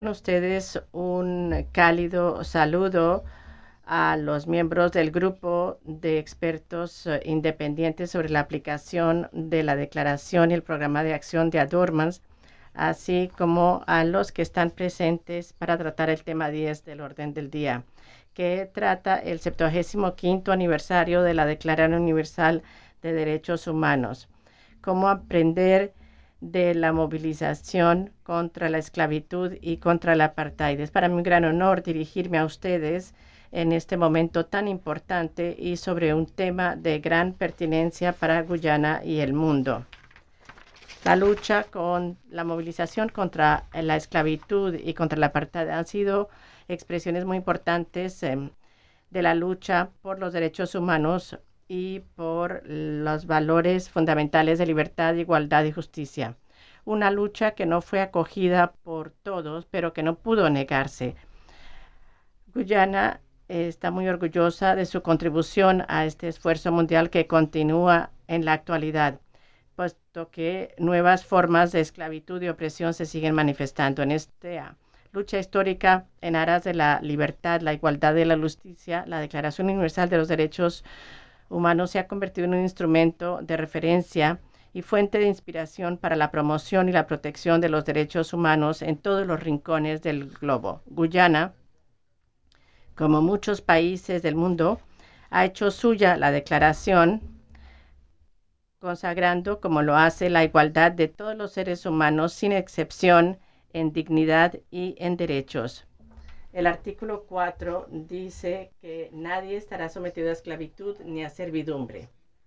Ustedes un cálido saludo a los miembros del grupo de expertos independientes sobre la aplicación de la Declaración y el Programa de Acción de Adormans, así como a los que están presentes para tratar el tema 10 del orden del día, que trata el 75º aniversario de la Declaración Universal de Derechos Humanos. Cómo aprender de la movilización contra la esclavitud y contra el apartheid. Es para mí un gran honor dirigirme a ustedes en este momento tan importante y sobre un tema de gran pertinencia para Guyana y el mundo. La lucha con la movilización contra la esclavitud y contra el apartheid han sido expresiones muy importantes de la lucha por los derechos humanos y por los valores fundamentales de libertad, igualdad y justicia. Una lucha que no fue acogida por todos, pero que no pudo negarse. Guyana está muy orgullosa de su contribución a este esfuerzo mundial que continúa en la actualidad, puesto que nuevas formas de esclavitud y opresión se siguen manifestando en esta lucha histórica en aras de la libertad, la igualdad y la justicia. La Declaración Universal de los Derechos Humanos se ha convertido en un instrumento de referencia y fuente de inspiración para la promoción y la protección de los derechos humanos en todos los rincones del globo. Guyana, como muchos países del mundo, ha hecho suya la declaración, consagrando, como lo hace, la igualdad de todos los seres humanos sin excepción en dignidad y en derechos. El artículo 4 dice que nadie estará sometido a esclavitud ni a servidumbre.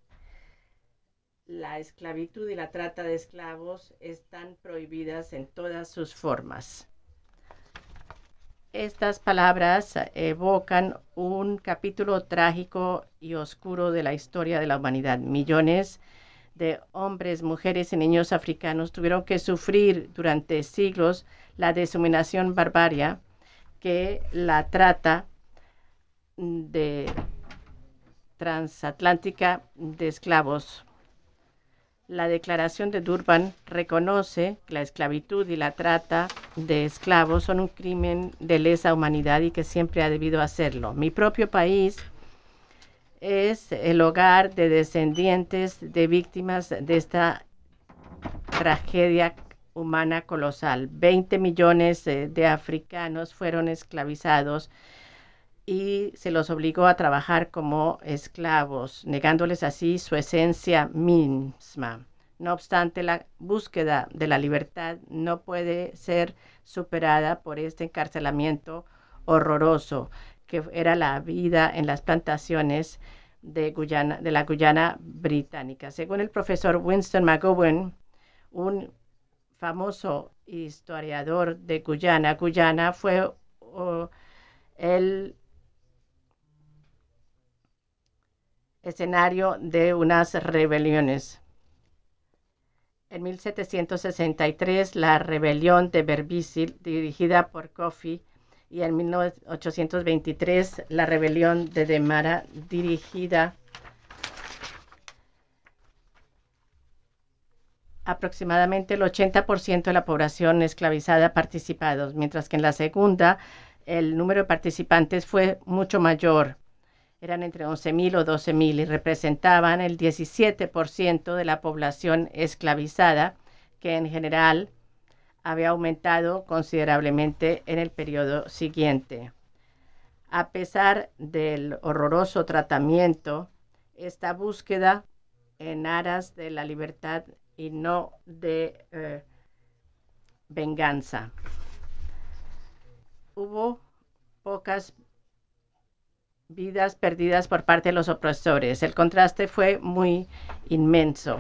La esclavitud y la trata de esclavos están prohibidas en todas sus formas. Estas palabras evocan un capítulo trágico y oscuro de la historia de la humanidad. Millones de hombres, mujeres y niños africanos tuvieron que sufrir durante siglos la deshumanación barbaria que la trata de transatlántica de esclavos. La Declaración de Durban reconoce que la esclavitud y la trata de esclavos son un crimen de lesa humanidad y que siempre ha debido hacerlo. Mi propio país es el hogar de descendientes de víctimas de esta tragedia humana colosal. 20 millones de africanos fueron esclavizados y se los obligó a trabajar como esclavos, negándoles así su esencia misma. No obstante, la búsqueda de la libertad no puede ser superada por este encarcelamiento horroroso que era la vida en las plantaciones de la Guyana británica. Según el profesor Winston McGowan, un famoso historiador de Guyana, Guyana fue el escenario de unas rebeliones. En 1763, la rebelión de Berbice, dirigida por Kofi, y en 1823, la rebelión de Demara, dirigida aproximadamente el 80% de la población esclavizada participado, mientras que en la segunda el número de participantes fue mucho mayor. Eran entre 11.000 o 12.000 y representaban el 17% de la población esclavizada, que en general había aumentado considerablemente en el periodo siguiente. A pesar del horroroso tratamiento, esta búsqueda en aras de la libertad y no de venganza. Hubo pocas vidas perdidas por parte de los opresores. El contraste fue muy inmenso.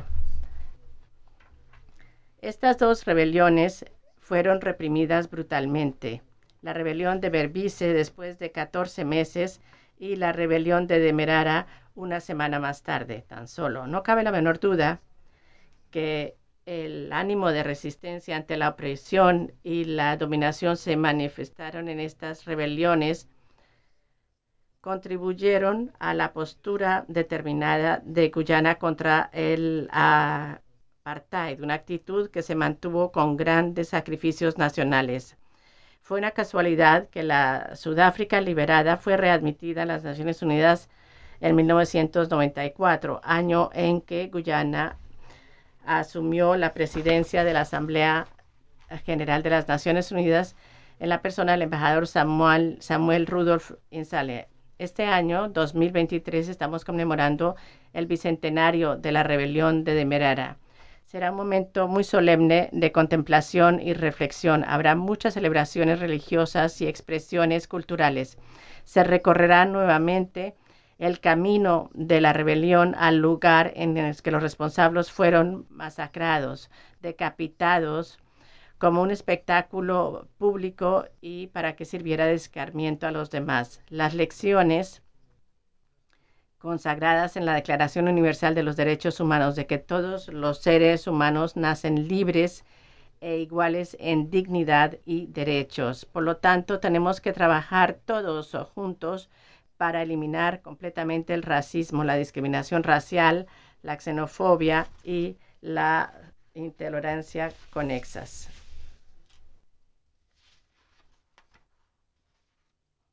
Estas dos rebeliones fueron reprimidas brutalmente. La rebelión de Berbice después de 14 meses y la rebelión de Demerara una semana más tarde, tan solo. No cabe la menor duda que el ánimo de resistencia ante la opresión y la dominación se manifestaron en estas rebeliones, contribuyeron a la postura determinada de Guyana contra el apartheid, una actitud que se mantuvo con grandes sacrificios nacionales. Fue una casualidad que la Sudáfrica liberada fue readmitida a las Naciones Unidas en 1994, año en que Guyana asumió la presidencia de la Asamblea General de las Naciones Unidas en la persona del embajador Samuel Rudolph Insale. Este año, 2023, estamos conmemorando el bicentenario de la rebelión de Demerara. Será un momento muy solemne de contemplación y reflexión. Habrá muchas celebraciones religiosas y expresiones culturales. Se recorrerá nuevamente el camino de la rebelión al lugar en el que los responsables fueron masacrados, decapitados, como un espectáculo público y para que sirviera de escarmiento a los demás. Las lecciones consagradas en la Declaración Universal de los Derechos Humanos, de que todos los seres humanos nacen libres e iguales en dignidad y derechos. Por lo tanto, tenemos que trabajar todos juntos para eliminar completamente el racismo, la discriminación racial, la xenofobia y la intolerancia conexas.